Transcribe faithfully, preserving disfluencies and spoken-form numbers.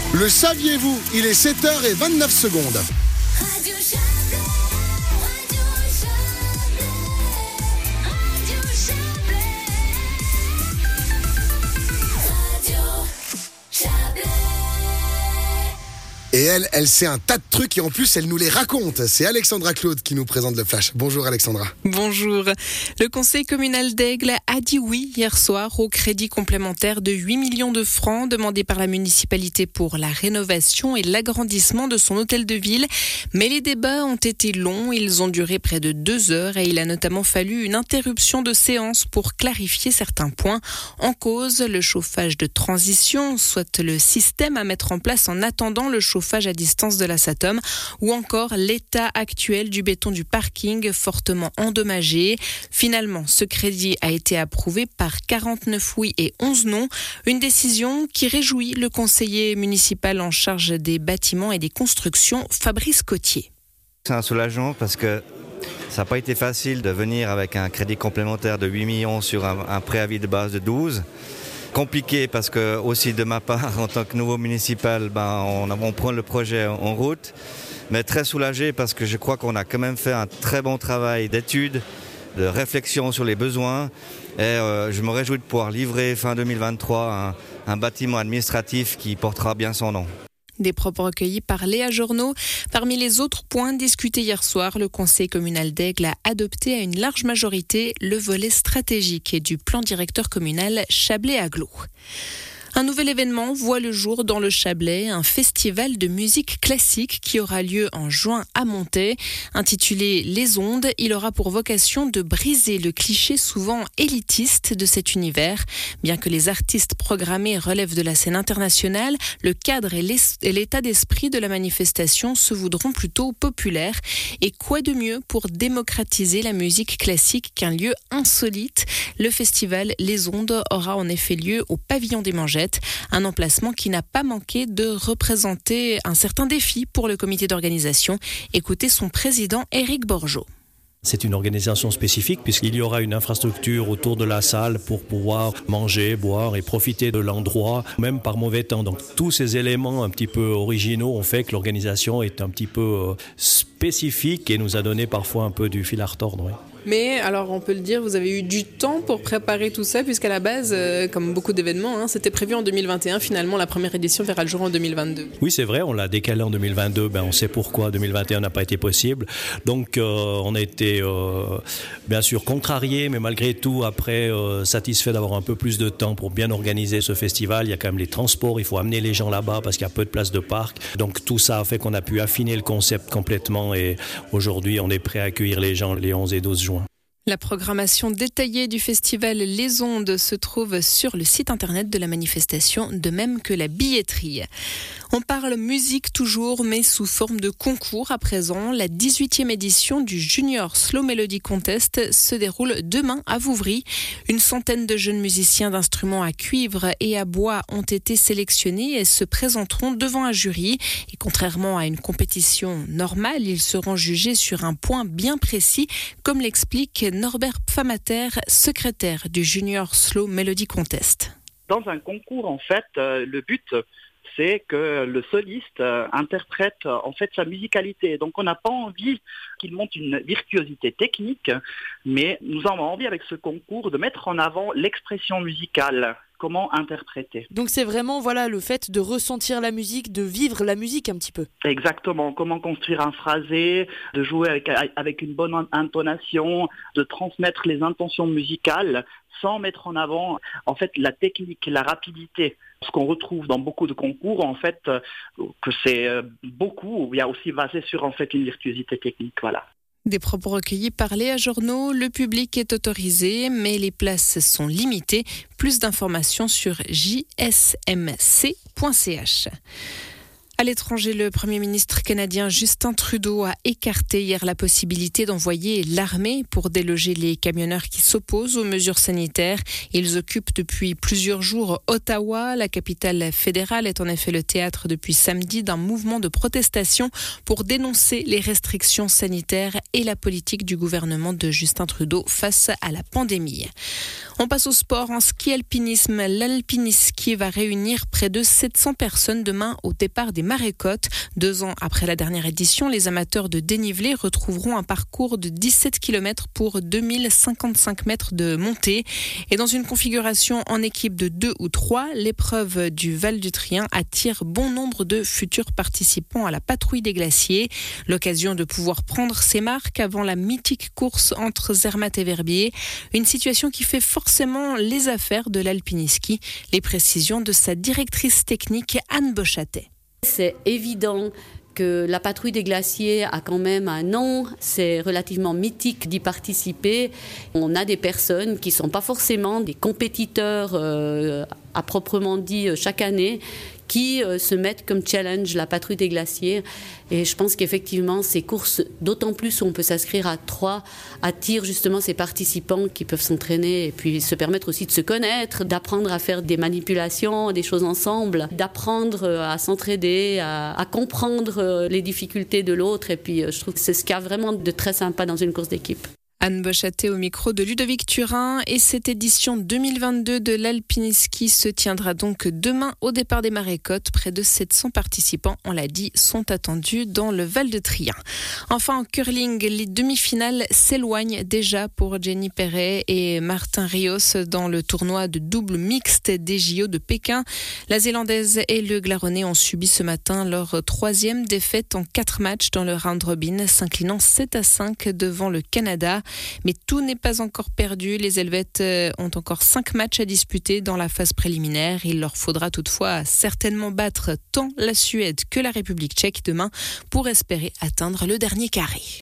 Le saviez-vous ? Il est sept heures vingt-neuf secondes. Radio Chablais, Radio Chablais, Radio Chablais, Radio Chablais. Et elle, elle sait un tas de trucs et en plus, elle nous les raconte. C'est Alexandra Claude qui nous présente le Flash. Bonjour Alexandra. Bonjour. Le conseil communal d'Aigle a dit oui hier soir au crédit complémentaire de huit millions de francs demandé par la municipalité pour la rénovation et l'agrandissement de son hôtel de ville. Mais les débats ont été longs, ils ont duré près de deux heures et il a notamment fallu une interruption de séance pour clarifier certains points. En cause, le chauffage de transition, soit le système à mettre en place en attendant le chauffage à distance de la SATOM, ou encore l'état actuel du béton du parking fortement endommagé. Finalement, ce crédit a été approuvé par quarante-neuf oui et onze non, une décision qui réjouit le conseiller municipal en charge des bâtiments et des constructions, Fabrice Cotier. C'est un soulagement parce que ça n'a pas été facile de venir avec un crédit complémentaire de huit millions sur un, un préavis de base de douze. Compliqué parce que aussi de ma part en tant que nouveau municipal, ben, on, on prend le projet en route, mais très soulagé parce que je crois qu'on a quand même fait un très bon travail d'étude, de réflexion sur les besoins et euh, je me réjouis de pouvoir livrer fin deux mille vingt-trois un, un bâtiment administratif qui portera bien son nom. Des propos recueillis par Léa Journeau. Parmi les autres points discutés hier soir, le conseil communal d'Aigle a adopté à une large majorité le volet stratégique du plan directeur communal Chablais-Agglo. Un nouvel événement voit le jour dans le Chablais, un festival de musique classique qui aura lieu en juin à Montaix. Intitulé Les Ondes, il aura pour vocation de briser le cliché souvent élitiste de cet univers. Bien que les artistes programmés relèvent de la scène internationale, le cadre et l'état d'esprit de la manifestation se voudront plutôt populaires. Et quoi de mieux pour démocratiser la musique classique qu'un lieu insolite ? Le festival Les Ondes aura en effet lieu au Pavillon des Mangettes. Un emplacement qui n'a pas manqué de représenter un certain défi pour le comité d'organisation. Écoutez son président Éric Borgeaud. C'est une organisation spécifique puisqu'il y aura une infrastructure autour de la salle pour pouvoir manger, boire et profiter de l'endroit, même par mauvais temps. Donc tous ces éléments un petit peu originaux ont fait que l'organisation est un petit peu spécifique et nous a donné parfois un peu du fil à retordre. Oui. Mais alors on peut le dire, vous avez eu du temps pour préparer tout ça puisqu'à la base, euh, comme beaucoup d'événements, hein, c'était prévu en deux mille vingt et un. Finalement, la première édition verra le jour en deux mille vingt-deux. Oui, c'est vrai, on l'a décalé en deux mille vingt-deux. Ben, on sait pourquoi deux mille vingt et un n'a pas été possible. Donc euh, on a été euh, bien sûr contrariés, mais malgré tout, après, euh, satisfait d'avoir un peu plus de temps pour bien organiser ce festival. Il y a quand même les transports, il faut amener les gens là-bas parce qu'il y a peu de places de parc. Donc tout ça a fait qu'on a pu affiner le concept complètement et aujourd'hui, on est prêt à accueillir les gens les onze et douze juin. La programmation détaillée du festival Les Ondes se trouve sur le site internet de la manifestation, de même que la billetterie. On parle musique toujours, mais sous forme de concours à présent. La dix-huitième édition du Junior Slow Melody Contest se déroule demain à Vouvry. Une centaine de jeunes musiciens d'instruments à cuivre et à bois ont été sélectionnés et se présenteront devant un jury. Et contrairement à une compétition normale, ils seront jugés sur un point bien précis, comme l'explique Norbert Pfamater, secrétaire du Junior Slow Melody Contest. Dans un concours, en fait, euh, le but, c'est que le soliste euh, interprète euh, en fait sa musicalité. Donc on n'a pas envie qu'il monte une virtuosité technique, mais nous avons envie avec ce concours de mettre en avant l'expression musicale. Comment interpréter. Donc c'est vraiment voilà le fait de ressentir la musique, de vivre la musique un petit peu. Exactement, comment construire un phrasé, de jouer avec, avec une bonne intonation, de transmettre les intentions musicales sans mettre en avant en fait la technique, la rapidité. Ce qu'on retrouve dans beaucoup de concours, en fait, que c'est beaucoup, il y a aussi basé sur en fait une virtuosité technique, voilà. Des propos recueillis par Léa Journeau. Le public est autorisé, mais les places sont limitées. Plus d'informations sur j s m c point c h. À l'étranger, le Premier ministre canadien Justin Trudeau a écarté hier la possibilité d'envoyer l'armée pour déloger les camionneurs qui s'opposent aux mesures sanitaires. Ils occupent depuis plusieurs jours Ottawa. La capitale fédérale est en effet le théâtre depuis samedi d'un mouvement de protestation pour dénoncer les restrictions sanitaires et la politique du gouvernement de Justin Trudeau face à la pandémie. On passe au sport. En ski alpinisme, l'Alpiniski va réunir près de sept cents personnes demain au départ des Marais-Côtes. Deux ans après la dernière édition, les amateurs de dénivelé retrouveront un parcours de dix-sept kilomètres pour deux mille cinquante-cinq mètres de montée. Et dans une configuration en équipe de deux ou trois, l'épreuve du Val du Trien attire bon nombre de futurs participants à la patrouille des glaciers. L'occasion de pouvoir prendre ses marques avant la mythique course entre Zermatt et Verbier. Une situation qui fait forcément les affaires de l'Alpiniski. Les précisions de sa directrice technique Anne Bochatet. C'est évident que la patrouille des glaciers a quand même un nom, c'est relativement mythique d'y participer. On a des personnes qui ne sont pas forcément des compétiteurs euh, à proprement dit chaque année, qui euh, se mettent comme challenge la patrouille des glaciers. Et je pense qu'effectivement, ces courses, d'autant plus où on peut s'inscrire à trois, attirent justement ces participants qui peuvent s'entraîner et puis se permettre aussi de se connaître, d'apprendre à faire des manipulations, des choses ensemble, d'apprendre à s'entraider, à, à comprendre les difficultés de l'autre. Et puis je trouve que c'est ce qu'il y a vraiment de très sympa dans une course d'équipe. Anne Bochatet au micro de Ludovic Turin. Et cette édition deux mille vingt-deux de l'Alpiniski se tiendra donc demain au départ des Marais-Côtes. Près de sept cents participants, on l'a dit, sont attendus dans le Val de Trien. Enfin, en curling, les demi-finales s'éloignent déjà pour Jenny Perret et Martin Rios dans le tournoi de double mixte des J O de Pékin. La Zélandaise et le Glaronnais ont subi ce matin leur troisième défaite en quatre matchs dans le round robin, s'inclinant sept à cinq devant le Canada. Mais tout n'est pas encore perdu. Les Helvètes ont encore cinq matchs à disputer dans la phase préliminaire. Il leur faudra toutefois certainement battre tant la Suède que la République tchèque demain pour espérer atteindre le dernier carré.